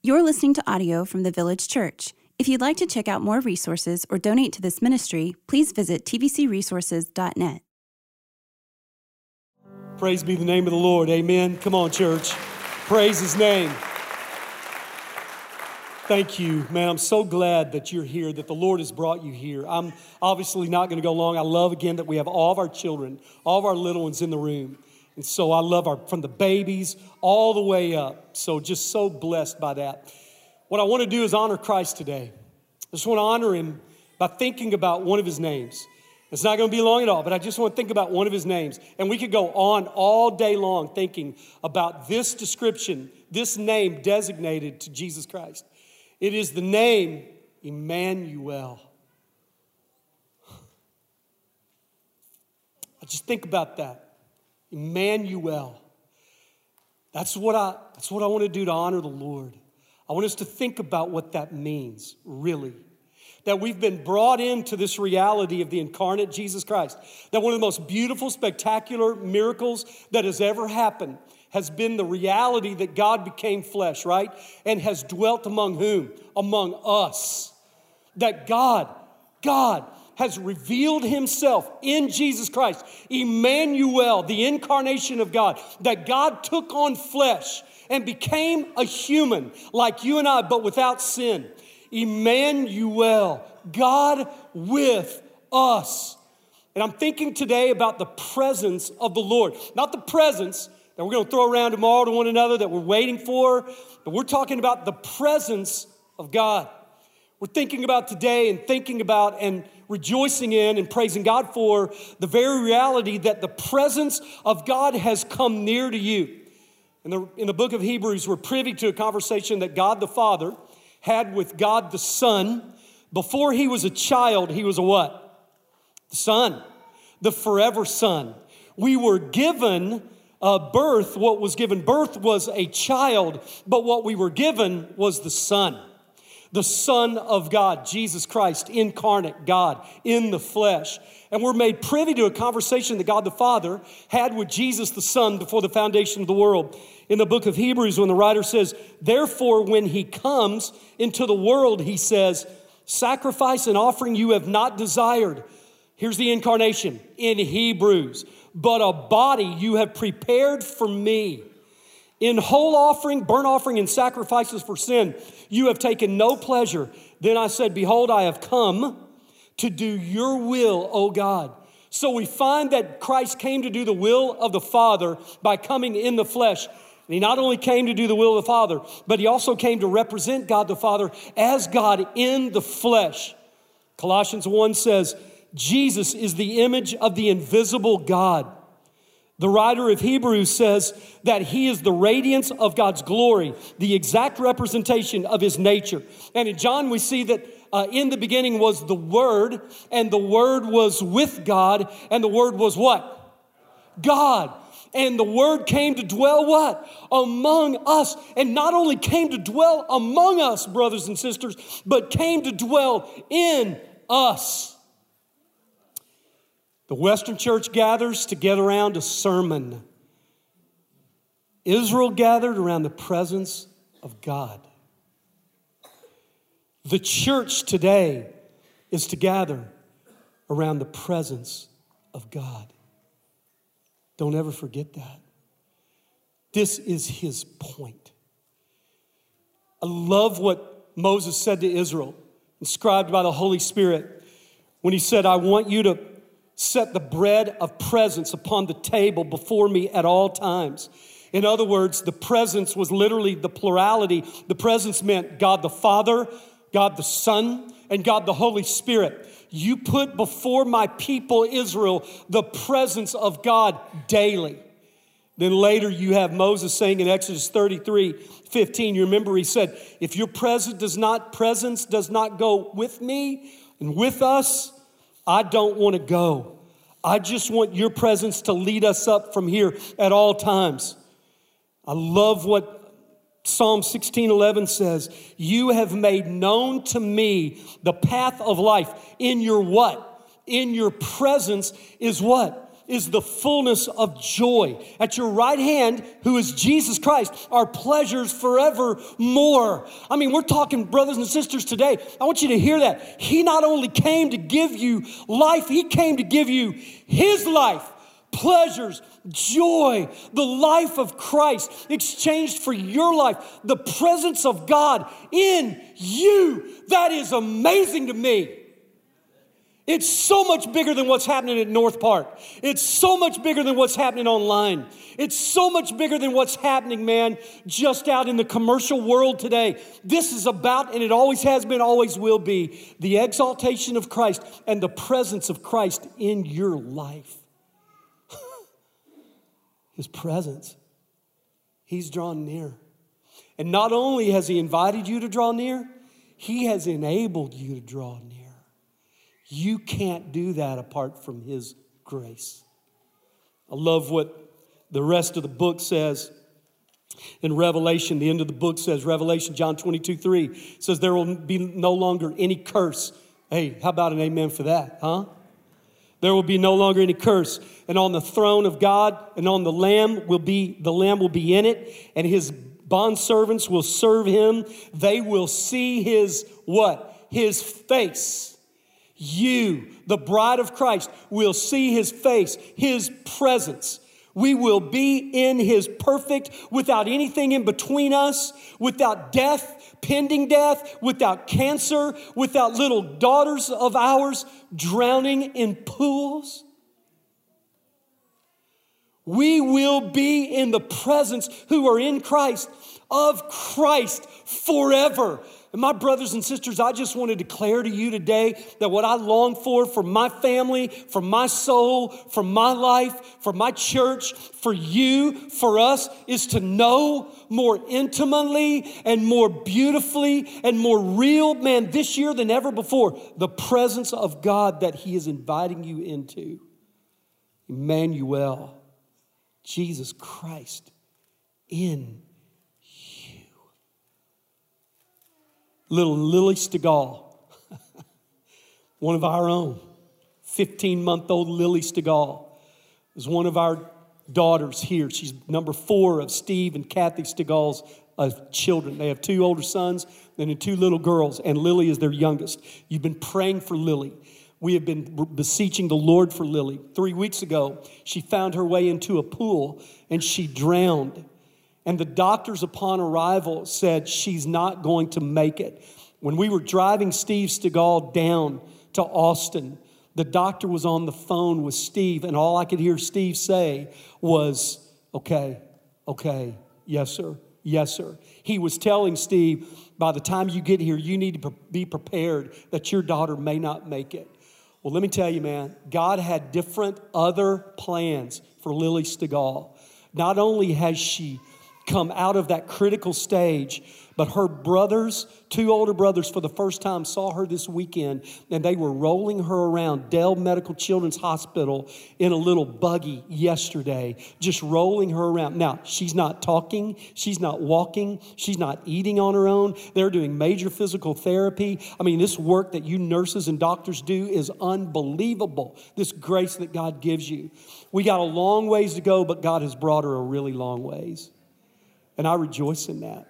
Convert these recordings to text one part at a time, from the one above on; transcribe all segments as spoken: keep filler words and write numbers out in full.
You're listening to audio from the Village Church. If you'd like to check out more resources or donate to this ministry, please visit t v c resources dot net. Praise be the name of the Lord. Amen. Come on, church. Praise His name. Thank you, man. I'm so glad that you're here, that the Lord has brought you here. I'm obviously not going to go long. I love, again, that we have all of our children, all of our little ones in the room. And so I love our, from the babies all the way up. So just so blessed by that. What I want to do is honor Christ today. I just want to honor Him by thinking about one of His names. It's not going to be long at all, but I just want to think about one of His names. And we could go on all day long thinking about this description, this name designated to Jesus Christ. It is the name Emmanuel. I just think about that. Emmanuel. That's what I that's what I want to do to honor the Lord. I want us to think about what that means, really. That we've been brought into this reality of the incarnate Jesus Christ. That one of the most beautiful, spectacular miracles that has ever happened has been the reality that God became flesh, right? And has dwelt among whom? Among us. That God, God has revealed Himself in Jesus Christ. Emmanuel, the incarnation of God. That God took on flesh and became a human like you and I, but without sin. Emmanuel, God with us. And I'm thinking today about the presence of the Lord. Not the presence that we're going to throw around tomorrow to one another that we're waiting for, but we're talking about the presence of God. We're thinking about today and thinking about and rejoicing in and praising God for the very reality that the presence of God has come near to you. In the, in the book of Hebrews, we're privy to a conversation that God the Father had with God the Son. Before He was a child, He was a what? The Son, the forever Son. We were given uh, birth. What was given birth was a child, but what we were given was the Son. The Son of God, Jesus Christ, incarnate God in the flesh. And we're made privy to a conversation that God the Father had with Jesus the Son before the foundation of the world. In the book of Hebrews, when the writer says, therefore, when He comes into the world, He says, sacrifice and offering you have not desired. Here's the incarnation in Hebrews. But a body you have prepared for me. In whole offering, burnt offering, and sacrifices for sin, you have taken no pleasure. Then I said, behold, I have come to do your will, O God. So we find that Christ came to do the will of the Father by coming in the flesh. And He not only came to do the will of the Father, but He also came to represent God the Father as God in the flesh. Colossians one says, Jesus is the image of the invisible God. The writer of Hebrews says that He is the radiance of God's glory, the exact representation of His nature. And in John, we see that uh, in the beginning was the Word, and the Word was with God, and the Word was what? God. And the Word came to dwell what? Among us. And not only came to dwell among us, brothers and sisters, but came to dwell in us. The Western church gathers to get around a sermon. Israel gathered around the presence of God. The church today is to gather around the presence of God. Don't ever forget that. This is His point. I love what Moses said to Israel, inscribed by the Holy Spirit, when he said, I want you to set the bread of presence upon the table before me at all times. In other words, the presence was literally the plurality. The presence meant God the Father, God the Son, and God the Holy Spirit. You put before my people Israel the presence of God daily. Then later you have Moses saying in Exodus thirty-three fifteen, you remember he said, if your presence does not, presence does not go with me and with us, I don't want to go. I just want your presence to lead us up from here at all times. I love what Psalm sixteen eleven says. You have made known to me the path of life. In your what? In your presence is what? is the fullness of joy. At your right hand, who is Jesus Christ, are pleasures forevermore. I mean, we're talking brothers and sisters today. I want you to hear that. He not only came to give you life, he came to give you his life, pleasures, joy, the life of Christ exchanged for your life, the presence of God in you. That is amazing to me. It's so much bigger than what's happening at North Park. It's so much bigger than what's happening online. It's so much bigger than what's happening, man, just out in the commercial world today. This is about, and it always has been, always will be, the exaltation of Christ and the presence of Christ in your life. His presence. He's drawn near. And not only has he invited you to draw near, he has enabled you to draw near. You can't do that apart from his grace. I love what the rest of the book says in Revelation. The end of the book says, Revelation, John twenty-two, three says there will be no longer any curse. Hey, how about an amen for that, huh? There will be no longer any curse. And on the throne of God and on the Lamb will be, the Lamb will be in it, and his bondservants will serve him. They will see his what? His face. You, the bride of Christ, will see his face, his presence. We will be in his perfect, without anything in between us, without death, pending death, without cancer, without little daughters of ours drowning in pools. We will be in the presence who are in Christ, of Christ forever. And my brothers and sisters, I just want to declare to you today that what I long for, for my family, for my soul, for my life, for my church, for you, for us, is to know more intimately and more beautifully and more real, man, this year than ever before, the presence of God that he is inviting you into. Emmanuel, Jesus Christ in little Lily Stegall, one of our own, fifteen-month-old Lily Stegall, is one of our daughters here. She's number four of Steve and Kathy Stegall's uh, children. They have two older sons and two little girls, and Lily is their youngest. You've been praying for Lily. We have been beseeching the Lord for Lily. Three weeks ago, she found her way into a pool, and she drowned. And the doctors upon arrival said she's not going to make it. When we were driving Steve Stegall down to Austin, the doctor was on the phone with Steve, and all I could hear Steve say was, okay, okay, yes, sir, yes, sir. He was telling Steve, by the time you get here, you need to be prepared that your daughter may not make it. Well, let me tell you, man, God had different other plans for Lily Stegall. Not only has she come out of that critical stage, but her brothers, two older brothers, for the first time saw her this weekend, and they were rolling her around Dell Medical Children's Hospital in a little buggy yesterday, just rolling her around. Now, she's not talking, she's not walking, she's not eating on her own. They're doing major physical therapy. I mean, this work that you nurses and doctors do is unbelievable, this grace that God gives you. We got a long ways to go, but God has brought her a really long ways. And I rejoice in that.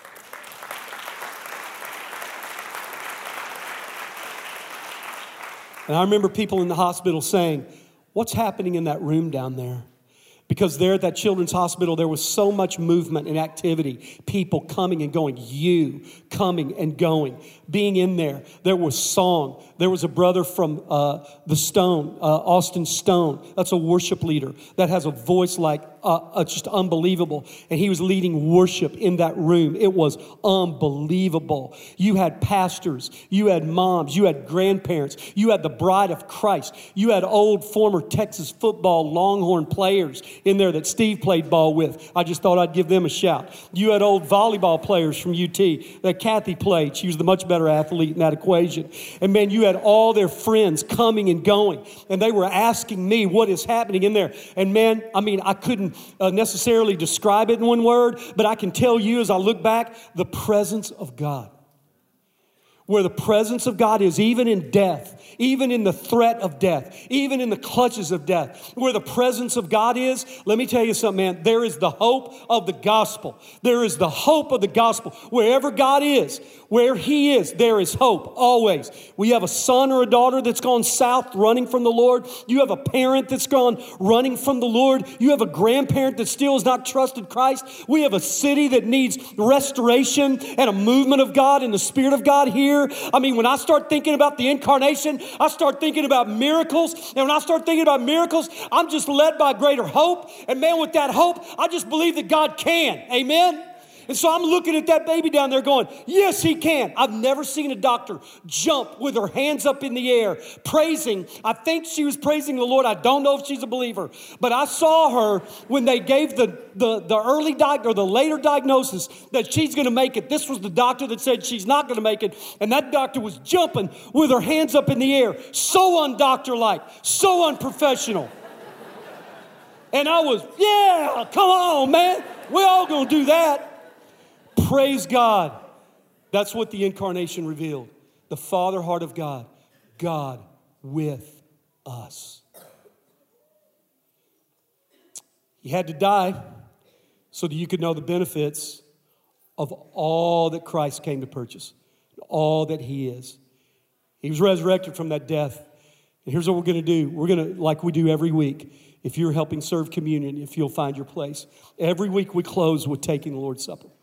And I remember people in the hospital saying, what's happening in that room down there? Because there at that children's hospital, there was so much movement and activity. People coming and going. You coming and going. Being in there. There was song. There was a brother from uh, the Stone, uh, Austin Stone. That's a worship leader that has a voice like uh, uh, just unbelievable. And he was leading worship in that room. It was unbelievable. You had pastors. You had moms. You had grandparents. You had the bride of Christ. You had old former Texas football Longhorn players in there that Steve played ball with. I just thought I'd give them a shout. You had old volleyball players from U T that Kathy played. She was the much better athlete in that equation. And man, you had all their friends coming and going. And they were asking me what is happening in there. And man, I mean, I couldn't uh, necessarily describe it in one word, but I can tell you as I look back, the presence of God. where the presence of God is, even in death, even in the threat of death, even in the clutches of death, where the presence of God is, let me tell you something, man, there is the hope of the gospel. There is the hope of the gospel. Wherever God is, where He is, there is hope, always. We have a son or a daughter that's gone south running from the Lord. You have a parent that's gone running from the Lord. You have a grandparent that still has not trusted Christ. We have a city that needs restoration and a movement of God and the Spirit of God here. I mean, when I start thinking about the incarnation, I start thinking about miracles. And when I start thinking about miracles, I'm just led by greater hope. And man, with that hope, I just believe that God can. Amen? And so I'm looking at that baby down there going, yes, He can. I've never seen a doctor jump with her hands up in the air, praising. I think she was praising the Lord. I don't know if she's a believer. But I saw her when they gave the, the, the early di- or the later diagnosis that she's going to make it. This was the doctor that said she's not going to make it. And that doctor was jumping with her hands up in the air. So undoctor-like, so unprofessional. And I was, yeah, come on, man. We're all going to do that. Praise God. That's what the incarnation revealed. The Father heart of God. God with us. He had to die so that you could know the benefits of all that Christ came to purchase. All that He is. He was resurrected from that death. And here's what we're going to do. We're going to, like we do every week, if you're helping serve communion, if you'll find your place. Every week we close with taking the Lord's Supper.